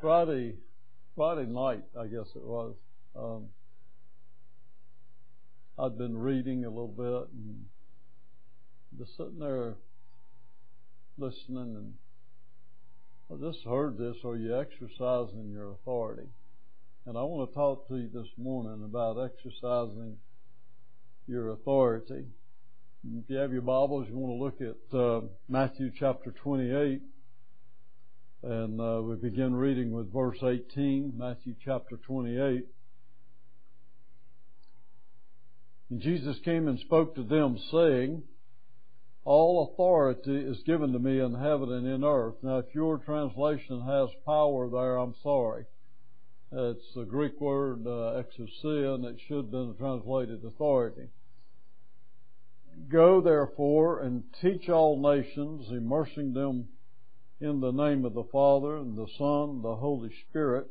Friday night, I guess it was. I'd been reading a little bit and just sitting there listening, and I just heard this: are you exercising your authority? And I want to talk to you this morning about exercising your authority. If you have your Bibles, you want to look at Matthew chapter 28. And we begin reading with verse 18, Matthew chapter 28. And Jesus came and spoke to them, saying, all authority is given to me in heaven and in earth. Now, if your translation has power there, I'm sorry. It's the Greek word exousia, and it should have been translated authority. Go, therefore, and teach all nations, immersing them in the name of the Father, and the Son, and the Holy Spirit.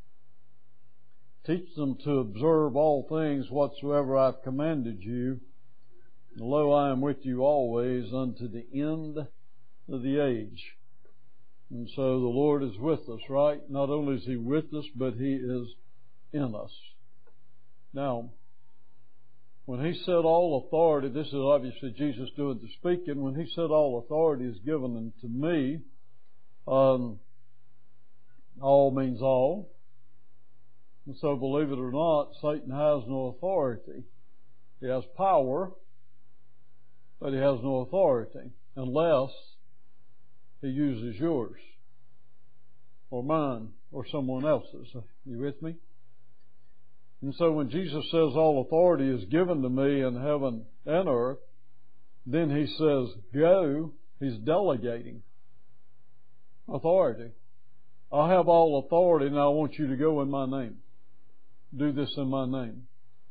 Teach them to observe all things whatsoever I've commanded you. And lo, I am with you always unto the end of the age. And so the Lord is with us, right? Not only is He with us, but He is in us. Now, when He said all authority, this is obviously Jesus doing the speaking. When He said all authority is given unto me, all means all. And so, believe it or not, Satan has no authority. He has power, but he has no authority unless he uses yours or mine or someone else's. You with me? And so when Jesus says all authority is given to me in heaven and earth, then He says go. He's delegating authority. I have all authority, and I want you to go in my name. Do this in my name.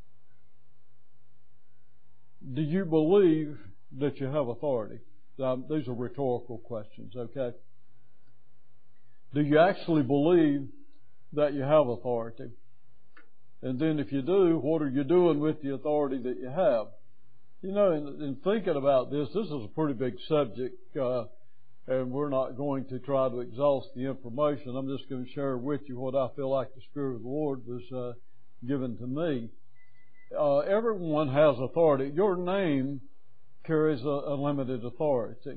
Do you believe that you have authority? These are rhetorical questions, okay? Do you actually believe that you have authority? And then if you do, what are you doing with the authority that you have? You know, in thinking about this is a pretty big subject, and we're not going to try to exhaust the information. I'm just going to share with you what I feel like the Spirit of the Lord was given to me. Everyone has authority. Your name carries a limited authority.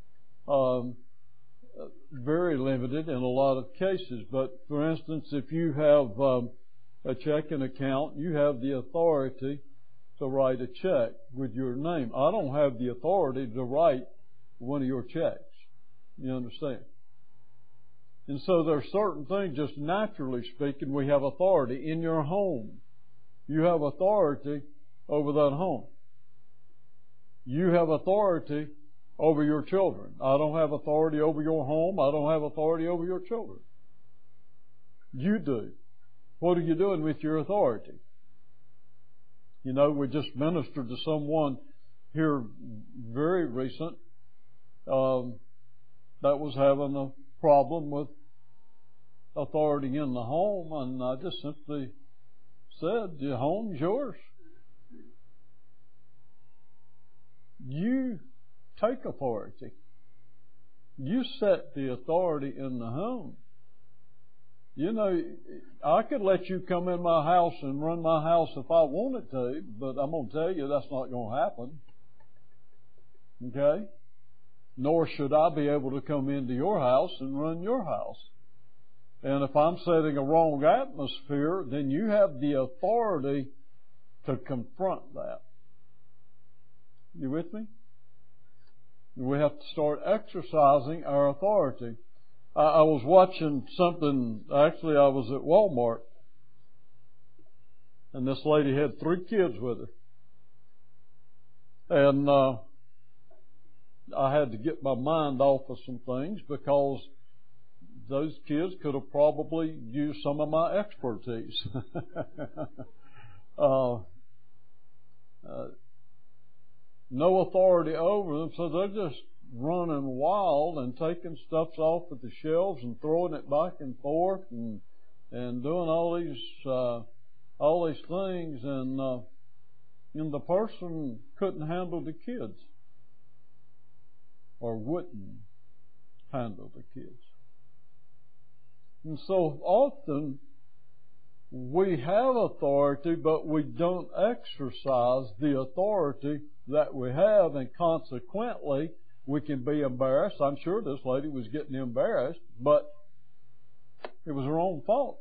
Very limited in a lot of cases. But for instance, if you have a checking account, you have the authority to write a check with your name. I don't have the authority to write one of your checks. You understand? And so there are certain things, just naturally speaking, we have authority. In your home, you have authority over that home. You have authority over your children. I don't have authority over your home. I don't have authority over your children. You do. What are you doing with your authority? You know, we just ministered to someone here very recent that was having a problem with authority in the home, and I just simply said, the home's yours. You take authority. You set the authority in the home. You know, I could let you come in my house and run my house if I wanted to, but I'm going to tell you that's not going to happen. Okay? Nor should I be able to come into your house and run your house. And if I'm setting a wrong atmosphere, then you have the authority to confront that. You with me? We have to start exercising our authority. I was watching something, actually I was at Walmart, and this lady had 3 kids with her. And I had to get my mind off of some things because those kids could have probably used some of my expertise. No authority over them, so they're just running wild and taking stuff off of the shelves and throwing it back and forth and doing all these things, and the person couldn't handle the kids or wouldn't handle the kids. And so often we have authority, but we don't exercise the authority that we have, and consequently we can be embarrassed. I'm sure this lady was getting embarrassed, but it was her own fault.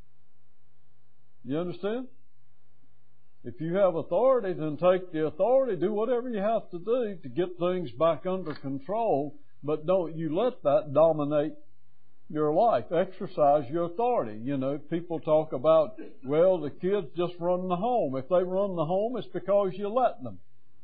You understand? If you have authority, then take the authority, do whatever you have to do to get things back under control, but don't you let that dominate your life. Exercise your authority. You know, people talk about, well, the kids just run the home. If they run the home, it's because you let them.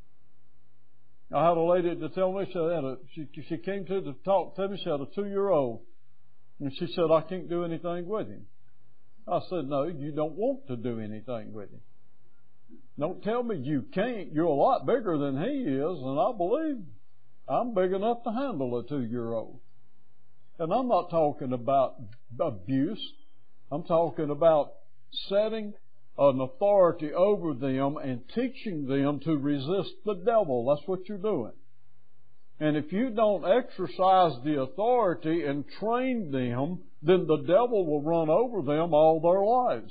I had a lady to tell me, she came to talk to me, she had a 2-year-old, and she said, I can't do anything with him. I said, no, you don't want to do anything with him. Don't tell me you can't. You're a lot bigger than he is, and I believe I'm big enough to handle a 2-year-old. And I'm not talking about abuse. I'm talking about setting an authority over them and teaching them to resist the devil. That's what you're doing. And if you don't exercise the authority and train them, then the devil will run over them all their lives.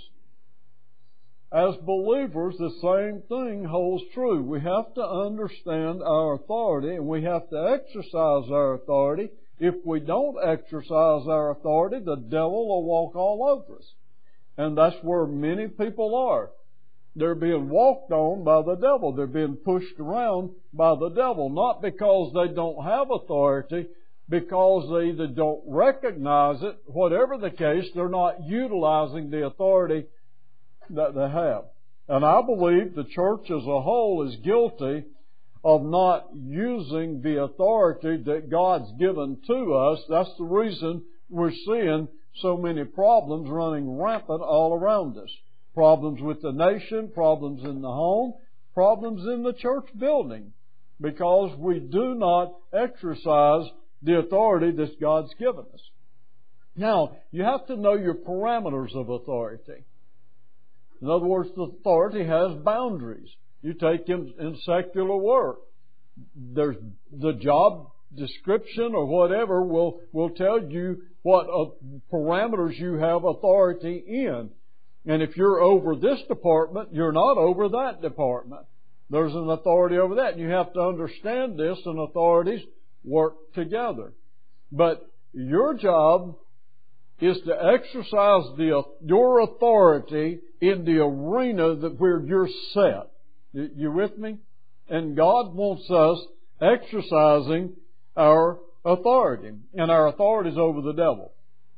As believers, the same thing holds true. We have to understand our authority, and we have to exercise our authority. If we don't exercise our authority, the devil will walk all over us. And that's where many people are. They're being walked on by the devil. They're being pushed around by the devil. Not because they don't have authority, because they either don't recognize it. Whatever the case, they're not utilizing the authority that they have. And I believe the church as a whole is guilty of not using the authority that God's given to us. That's the reason we're seeing so many problems running rampant all around us. Problems with the nation, problems in the home, problems in the church building, because we do not exercise the authority that God's given us. Now, you have to know your parameters of authority. In other words, the authority has boundaries. You take in secular work. There's the job description or whatever will tell you what parameters you have authority in. And if you're over this department, you're not over that department. There's an authority over that. And you have to understand this, and authorities work together. But your job is to exercise your authority in the arena where you're set. You with me? And God wants us exercising our authority. And our authority is over the devil.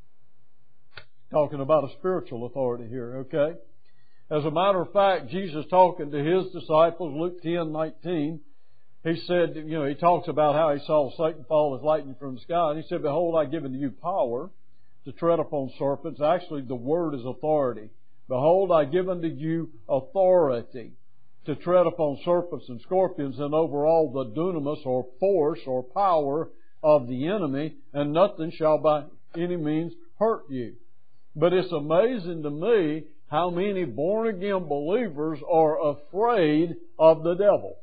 Talking about a spiritual authority here, okay? As a matter of fact, Jesus talking to His disciples, Luke 10:19, He said, He talks about how He saw Satan fall as lightning from the sky. And He said, behold, I've given you power to tread upon serpents. Actually, the word is authority. Behold, I've given to you authority to tread upon serpents and scorpions and over all the dunamis or force or power of the enemy, and nothing shall by any means hurt you. But it's amazing to me how many born-again believers are afraid of the devil.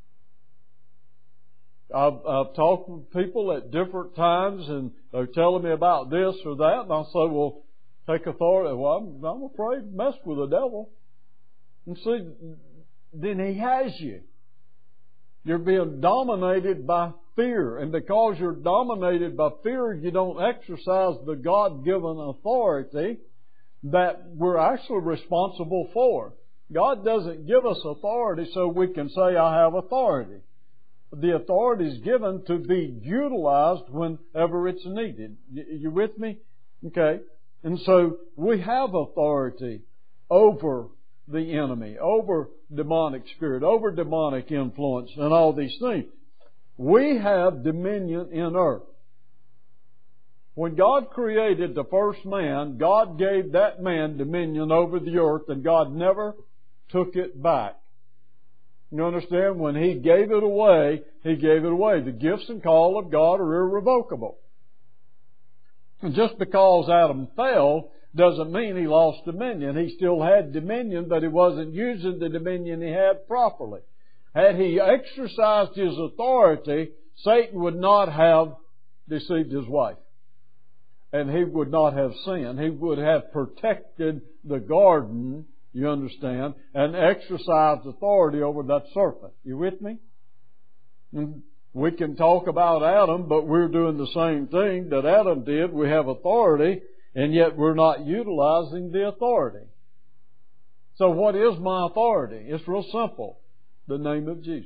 I've talked with people at different times, and they're telling me about this or that, and I say, well, take authority. Well, I'm afraid to mess with the devil. And see, then he has you. You're being dominated by fear. And because you're dominated by fear, you don't exercise the God-given authority that we're actually responsible for. God doesn't give us authority so we can say, I have authority. The authority is given to be utilized whenever it's needed. You with me? Okay. And so we have authority over the enemy, over demonic spirit, over demonic influence, and all these things. We have dominion in earth. When God created the first man, God gave that man dominion over the earth, and God never took it back. You understand? When He gave it away, He gave it away. The gifts and call of God are irrevocable. And just because Adam fell doesn't mean he lost dominion. He still had dominion, but he wasn't using the dominion he had properly. Had he exercised his authority, Satan would not have deceived his wife. and he would not have sinned. He would have protected the garden, you understand, and exercised authority over that serpent. You with me? We can talk about Adam, but we're doing the same thing that Adam did. We have authority, and yet we're not utilizing the authority. So what is my authority? It's real simple. The name of Jesus.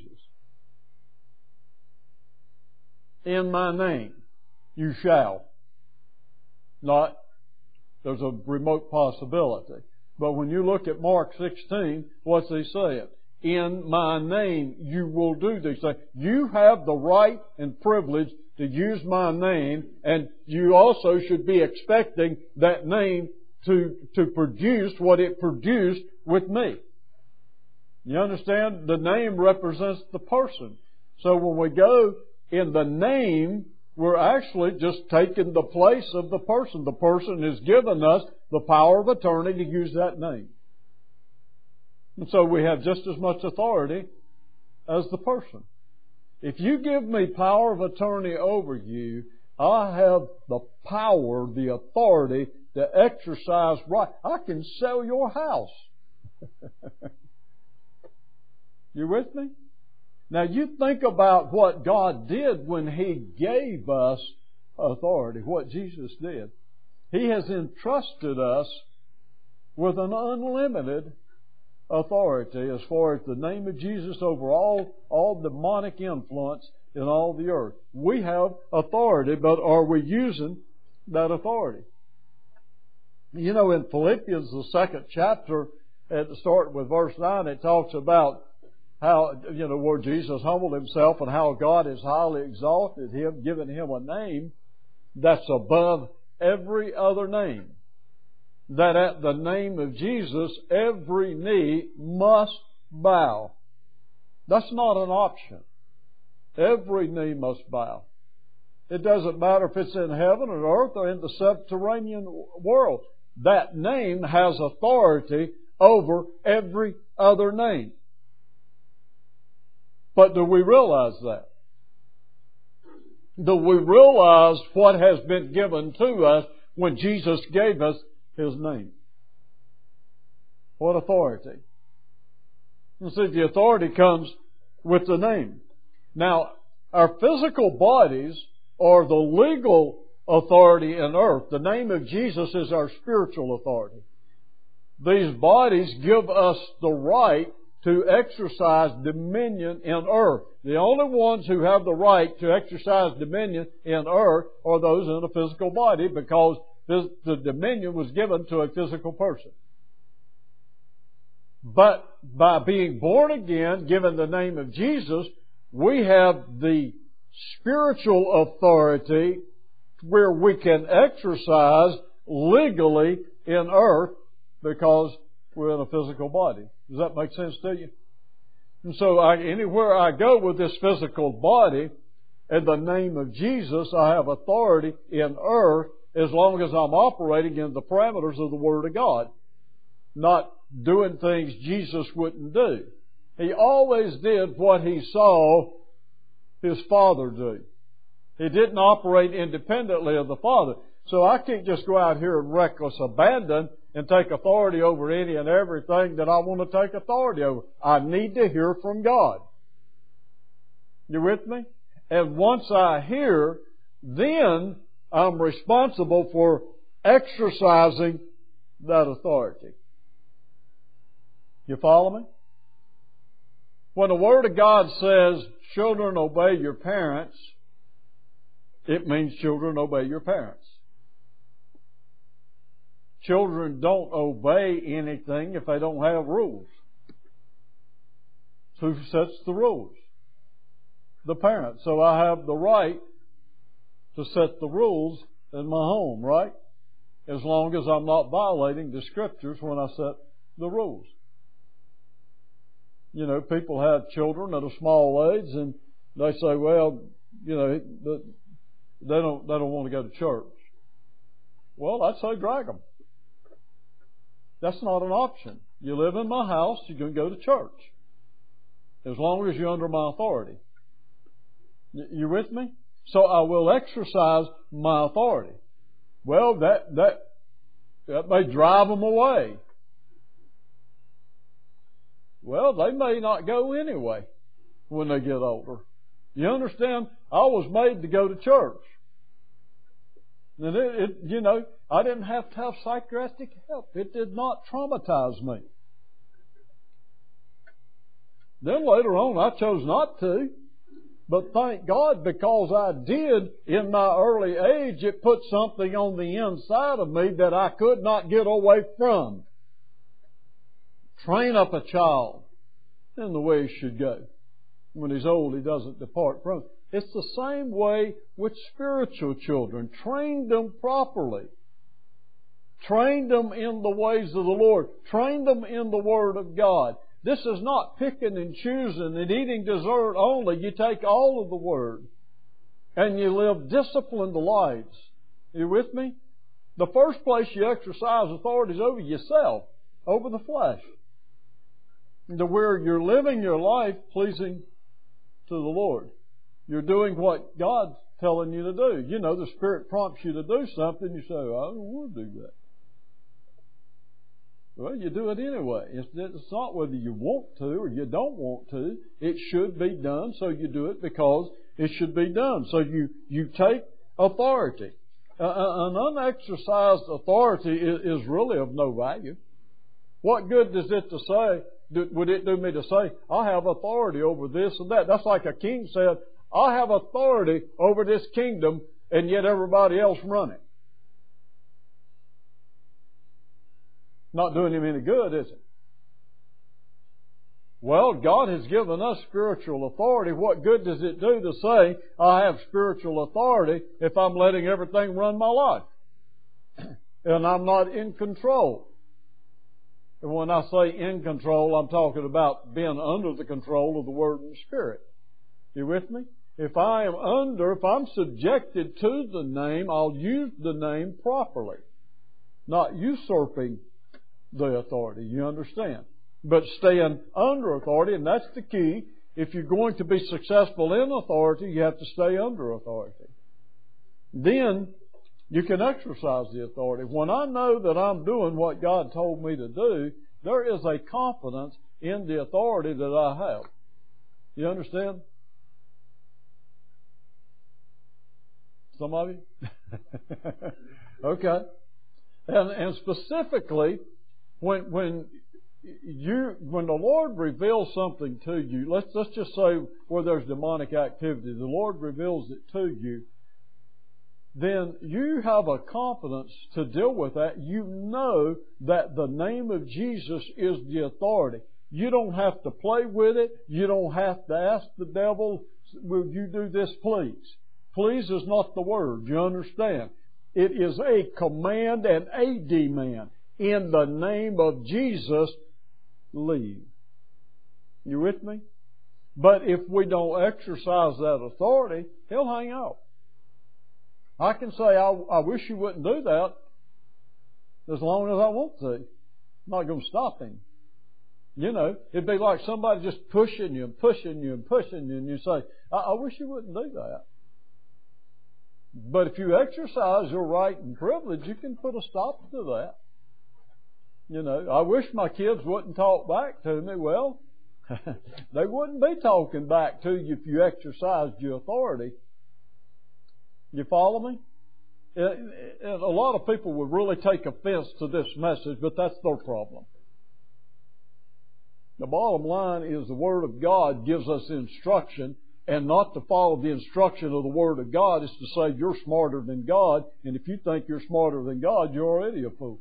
In my name, you shall. Not, there's a remote possibility. But when you look at Mark 16, what's he saying? In my name, you will do these things. You have the right and privilege to use my name, and you also should be expecting that name to produce what it produced with me. You understand? The name represents the person. So when we go in the name, we're actually just taking the place of the person. The person has given us the power of attorney to use that name. And so we have just as much authority as the person. If you give me power of attorney over you, I have the power, the authority to exercise right. I can sell your house. You with me? Now you think about what God did when He gave us authority, what Jesus did. He has entrusted us with an unlimited authority as far as the name of Jesus over all demonic influence in all the earth. We have authority, but are we using that authority? You know, in Philippians, the 2nd chapter, at the start with verse 9, it talks about how, where Jesus humbled Himself and how God has highly exalted Him, given Him a name that's above every other name. That at the name of Jesus, every knee must bow. That's not an option. Every knee must bow. It doesn't matter if it's in heaven or earth or in the subterranean world. That name has authority over every other name. But do we realize that? Do we realize what has been given to us when Jesus gave us His name? What authority? You see, the authority comes with the name. Now, our physical bodies are the legal authority in earth. The name of Jesus is our spiritual authority. These bodies give us the right to exercise dominion in earth. The only ones who have the right to exercise dominion in earth are those in a physical body, because the dominion was given to a physical person. But by being born again, given the name of Jesus, we have the spiritual authority where we can exercise legally in earth because we're in a physical body. Does that make sense to you? And so anywhere I go with this physical body, in the name of Jesus, I have authority in earth as long as I'm operating in the parameters of the Word of God. Not doing things Jesus wouldn't do. He always did what He saw His Father do. He didn't operate independently of the Father. So I can't just go out here in reckless abandon and take authority over any and everything that I want to take authority over. I need to hear from God. You with me? And once I hear, then I'm responsible for exercising that authority. You follow me? When the Word of God says, children, obey your parents, it means children, obey your parents. Children don't obey anything if they don't have rules. Who sets the rules? The parents. So I have the right to set the rules in my home, right? As long as I'm not violating the Scriptures when I set the rules. People have children at a small age and they say, well, they don't want to go to church. Well, I'd say drag them. That's not an option. You live in my house, you can go to church. As long as you're under my authority. You with me? So I will exercise my authority. Well, that may drive them away. Well, they may not go anyway when they get older. You understand? I was made to go to church. And I didn't have to have psychiatric help. It did not traumatize me. Then later on, I chose not to. But thank God, because I did in my early age, it put something on the inside of me that I could not get away from. Train up a child in the way he should go. When he's old, he doesn't depart from it. It's the same way with spiritual children. Train them properly. Train them in the ways of the Lord. Train them in the Word of God. This is not picking and choosing and eating dessert only. You take all of the Word and you live disciplined lives. Are you with me? The first place you exercise authority is over yourself, over the flesh. To where you're living your life pleasing to the Lord. You're doing what God's telling you to do. You know, the Spirit prompts you to do something. You say, I don't want to do that. Well, you do it anyway. It's not whether you want to or you don't want to. It should be done, so you do it because it should be done. So you take authority. An unexercised authority is really of no value. What good does it to say? Would it do me to say, I have authority over this and that? That's like a king said, I have authority over this kingdom, and yet everybody else run it. Not doing him any good, is it? Well, God has given us spiritual authority. What good does it do to say, I have spiritual authority, if I'm letting everything run my life? And I'm not in control. And when I say in control, I'm talking about being under the control of the Word and Spirit. You with me? If I'm subjected to the name, I'll use the name properly. Not usurping the authority. You understand? But staying under authority, and that's the key. If you're going to be successful in authority, you have to stay under authority. Then you can exercise the authority. When I know that I'm doing what God told me to do, there is a confidence in the authority that I have. You understand? Some of you? Okay. And specifically, when the Lord reveals something to you, let's just say where there's demonic activity, the Lord reveals it to you, then you have a confidence to deal with that. You know that the name of Jesus is the authority. You don't have to play with it. You don't have to ask the devil, will you do this, please? Please is not the word. You understand? It is a command and a demand. In the name of Jesus, leave. You with me? But if we don't exercise that authority, he'll hang out. I can say, I wish you wouldn't do that as long as I want to. I'm not going to stop him. You know, it'd be like somebody just pushing you and pushing you and pushing you, and you say, I wish you wouldn't do that. But if you exercise your right and privilege, you can put a stop to that. You know, I wish my kids wouldn't talk back to me. Well, they wouldn't be talking back to you if you exercised your authority. You follow me? And a lot of people would really take offense to this message, but that's their problem. The bottom line is the Word of God gives us instruction, and not to follow the instruction of the Word of God is to say you're smarter than God, and if you think you're smarter than God, you're already a fool.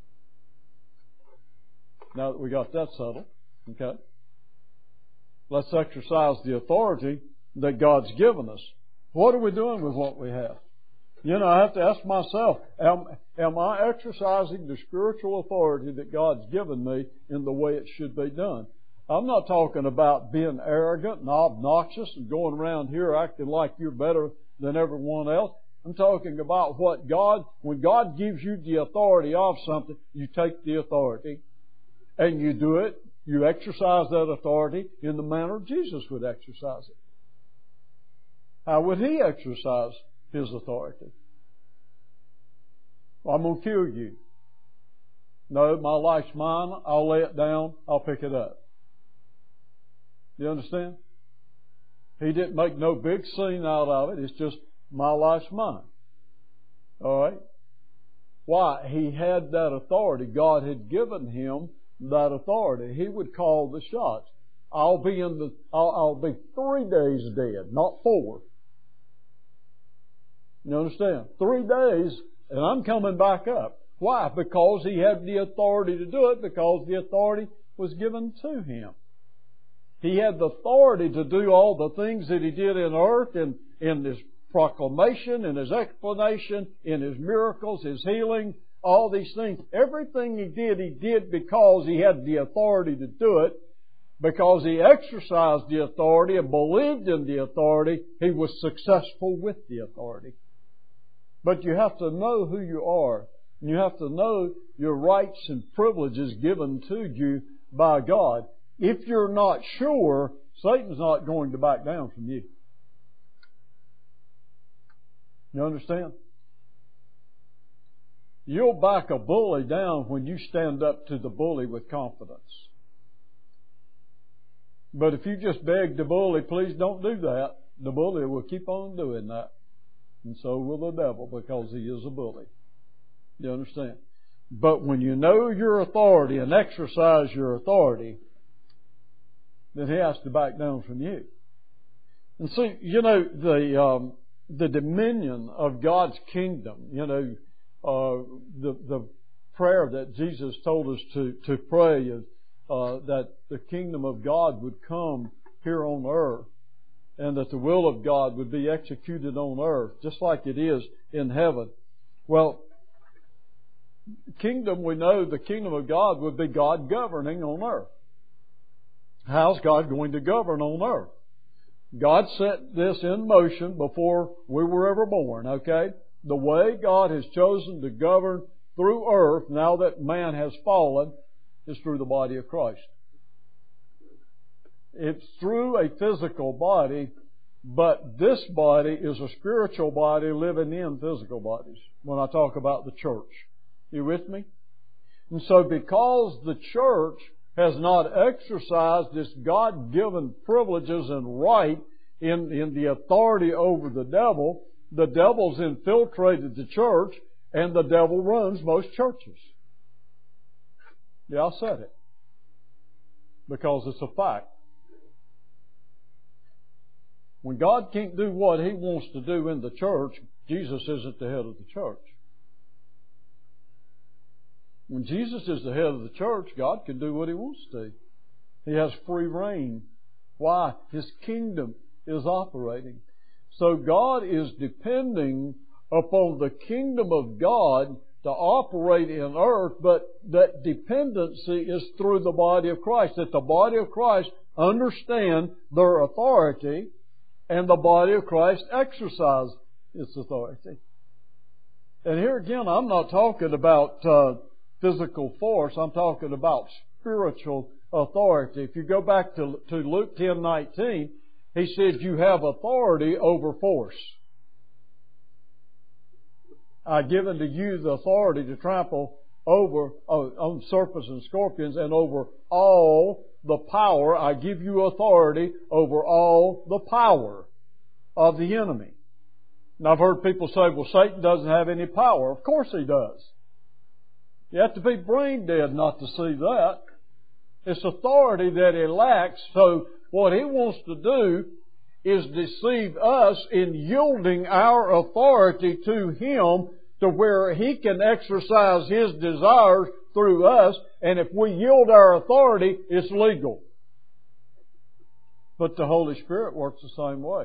Now that we got that settled, okay? Let's exercise the authority that God's given us. What are we doing with what we have? You know, I have to ask myself, am I exercising the spiritual authority that God's given me in the way it should be done? I'm not talking about being arrogant and obnoxious and going around here acting like you're better than everyone else. I'm talking about when God gives you the authority of something, you take the authority and you do it, you exercise that authority in the manner Jesus would exercise it. How would He exercise His authority? I'm going to kill you. No, my life's mine. I'll lay it down. I'll pick it up. You understand? He didn't make no big scene out of it. It's just, my life's mine. All right? Why? He had that authority. God had given him that authority. He would call the shots. I'll be 3 days dead, not 4. You understand? 3 days, and I'm coming back up. Why? Because he had the authority to do it, because the authority was given to him. He had the authority to do all the things that he did in earth, in his proclamation, in his explanation, in his miracles, his healing, all these things. Everything he did because he had the authority to do it. Because he exercised the authority and believed in the authority, he was successful with the authority. But you have to know who you are. And you have to know your rights and privileges given to you by God. If you're not sure, Satan's not going to back down from you. You understand? You'll back a bully down when you stand up to the bully with confidence. But if you just beg the bully, please don't do that, the bully will keep on doing that. And so will the devil, because he is a bully. You understand? But when you know your authority and exercise your authority, then he has to back down from you. And see, you know, the dominion of God's kingdom, you know, the prayer that Jesus told us to pray is that the kingdom of God would come here on earth, and that the will of God would be executed on earth, just like it is in heaven. Well, kingdom, we know the kingdom of God would be God governing on earth. How's God going to govern on earth? God set this in motion before we were ever born, okay? The way God has chosen to govern through earth, now that man has fallen, is through the body of Christ. It's through a physical body, but this body is a spiritual body living in physical bodies when I talk about the church. You with me? And so because the church has not exercised its God-given privileges and right in the authority over the devil's infiltrated the church, and the devil runs most churches. Yeah, I said it. Because it's a fact. When God can't do what He wants to do in the church, Jesus isn't the head of the church. When Jesus is the head of the church, God can do what He wants to. He has free reign. Why? His kingdom is operating. So God is depending upon the kingdom of God to operate in earth, but that dependency is through the body of Christ. That the body of Christ understand their authority, and the body of Christ exercise its authority. And here again, I'm not talking about physical force. I'm talking about spiritual authority. If you go back to Luke 10:19, He said, you have authority over force. I've given to you the authority to trample on serpents and scorpions, and over all the power. I give you authority over all the power of the enemy. Now I've heard people say, well, Satan doesn't have any power. Of course he does. You have to be brain dead not to see that. It's authority that he lacks. So what he wants to do is deceive us in yielding our authority to him, to where he can exercise his desires through us. And if we yield our authority, it's legal. But the Holy Spirit works the same way.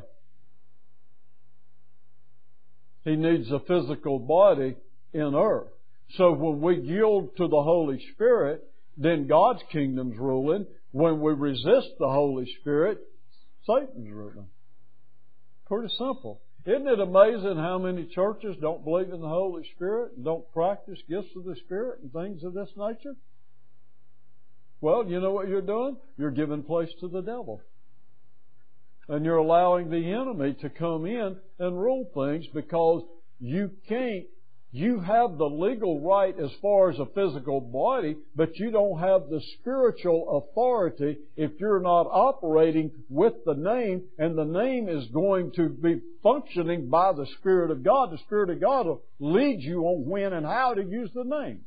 He needs a physical body in earth. So when we yield to the Holy Spirit, then God's kingdom's ruling. When we resist the Holy Spirit, Satan's ruling. Pretty simple. Isn't it amazing how many churches don't believe in the Holy Spirit and don't practice gifts of the Spirit and things of this nature? Well, you know what you're doing? You're giving place to the devil. And you're allowing the enemy to come in and rule things, because you can't You have the legal right as far as a physical body, but you don't have the spiritual authority if you're not operating with the name, and the name is going to be functioning by the Spirit of God. The Spirit of God will lead you on when and how to use the name.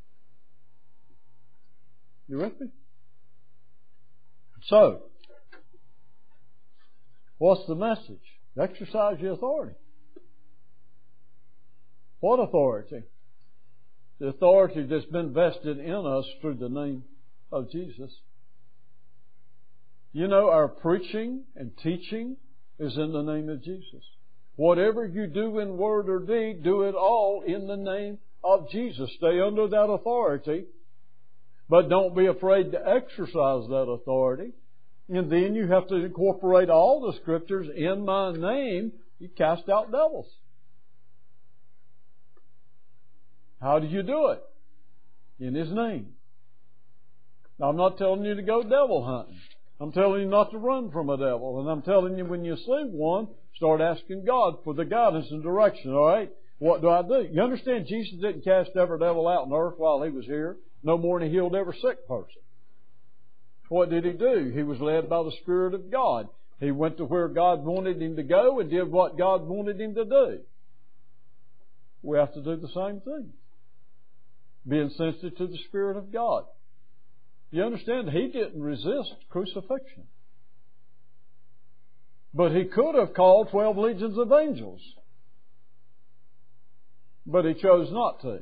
You with me? So, what's the message? Exercise your authority. What authority? The authority that's been vested in us through the name of Jesus. You know, our preaching and teaching is in the name of Jesus. Whatever you do in word or deed, do it all in the name of Jesus. Stay under that authority, but don't be afraid to exercise that authority. And then you have to incorporate all the Scriptures. In my name, you cast out devils. How do you do it? In His name. Now, I'm not telling you to go devil hunting. I'm telling you not to run from a devil. And I'm telling you, when you see one, start asking God for the guidance and direction, all right? What do I do? You understand, Jesus didn't cast every devil out on earth while He was here. No more than He healed every sick person. What did He do? He was led by the Spirit of God. He went to where God wanted Him to go and did what God wanted Him to do. We have to do the same thing. Being sensitive to the Spirit of God. You understand, He didn't resist crucifixion. But He could have called 12 legions of angels. But He chose not to.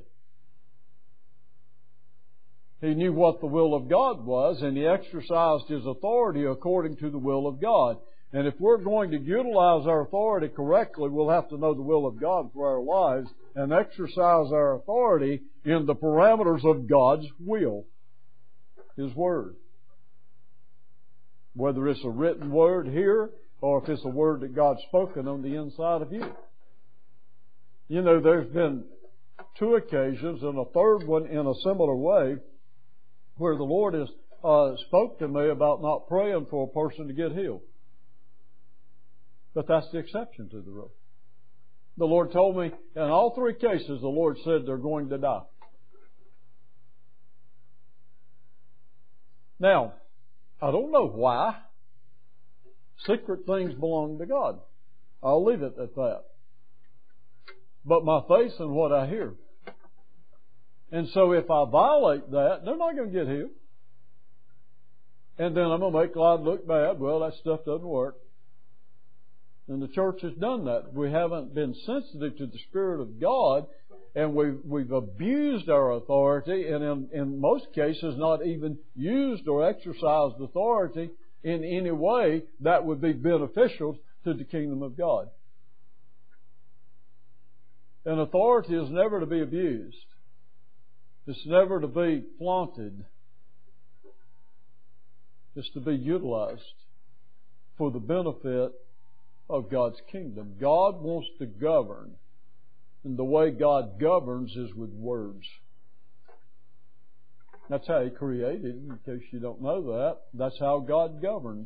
He knew what the will of God was, and He exercised His authority according to the will of God. And if we're going to utilize our authority correctly, we'll have to know the will of God for our lives and exercise our authority in the parameters of God's will, His Word. Whether it's a written word here or if it's a word that God's spoken on the inside of you. You know, there's been 2 occasions and a third one in a similar way where the Lord has spoke to me about not praying for a person to get healed. But that's the exception to the rule. The Lord told me in all 3 cases, the Lord said they're going to die. Now, I don't know why. Secret things belong to God. I'll leave it at that. But my faith's in what I hear. And so if I violate that, they're not going to get healed. And then I'm going to make God look bad. Well, that stuff doesn't work. And the church has done that. We haven't been sensitive to the Spirit of God, and we've abused our authority, and in most cases not even used or exercised authority in any way that would be beneficial to the kingdom of God. And authority is never to be abused. It's never to be flaunted. It's to be utilized for the benefit of God's kingdom. God wants to govern, and the way God governs is with words. That's how He created, in case you don't know that. That's how God governs.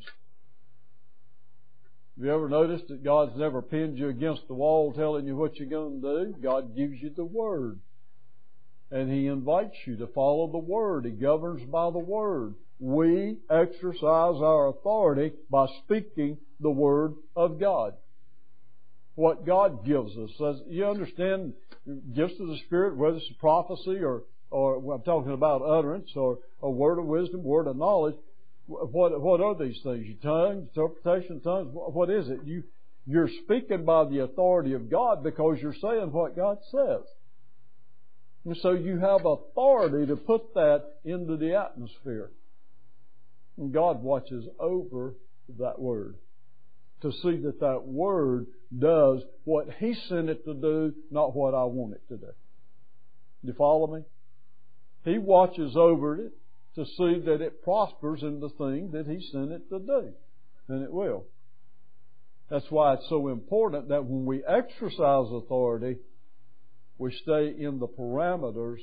Have you ever noticed that God's never pinned you against the wall telling you what you're going to do? God gives you the Word. And He invites you to follow the Word. He governs by the Word. We exercise our authority by speaking the Word of God. What God gives us. You understand, gifts of the Spirit, whether it's prophecy or I'm talking about utterance or a word of wisdom, word of knowledge. What are these things? Tongues, interpretation of tongues. What is it? You're speaking by the authority of God because you're saying what God says. And so you have authority to put that into the atmosphere. And God watches over that Word to see that that Word does what He sent it to do, not what I want it to do. You follow me? He watches over it to see that it prospers in the thing that He sent it to do. And it will. That's why it's so important that when we exercise authority, we stay in the parameters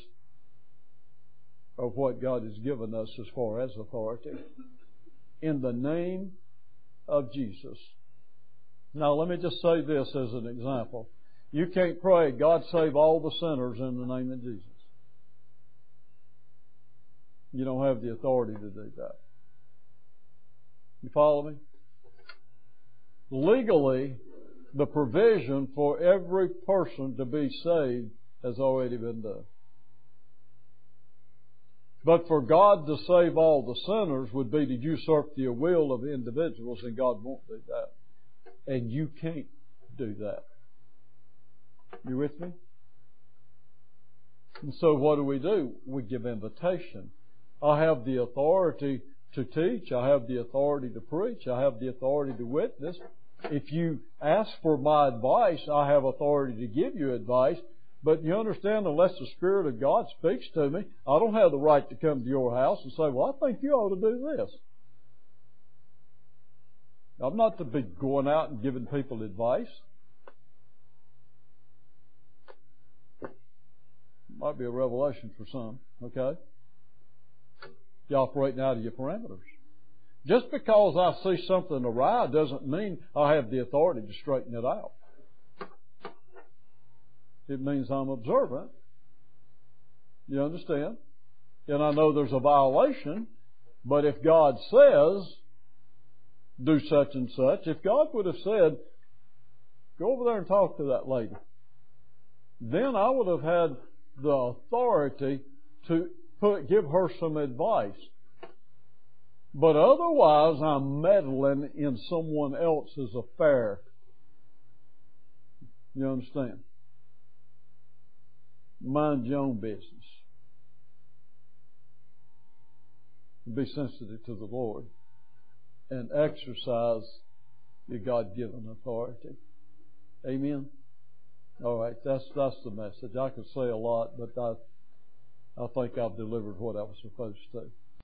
of what God has given us as far as authority. In the name of Jesus. Now let me just say this as an example. You can't pray, God save all the sinners in the name of Jesus. You don't have the authority to do that. You follow me? Legally, the provision for every person to be saved has already been done. But for God to save all the sinners would be to usurp the will of individuals, and God won't do that. And you can't do that. You with me? And so what do? We give invitation. I have the authority to teach. I have the authority to preach. I have the authority to witness. If you ask for my advice, I have authority to give you advice. But you understand, unless the Spirit of God speaks to me, I don't have the right to come to your house and say, well, I think you ought to do this. I'm not to be going out and giving people advice. Might be a revelation for some, okay? You're operating out of your parameters. Just because I see something awry doesn't mean I have the authority to straighten it out. It means I'm observant. You understand? And I know there's a violation, but if God says, do such and such, if God would have said, go over there and talk to that lady, then I would have had the authority to give her some advice. But otherwise, I'm meddling in someone else's affair. You understand? Mind your own business. Be sensitive to the Lord and exercise your God-given authority. Amen? All right, that's the message. I could say a lot, but I think I've delivered what I was supposed to.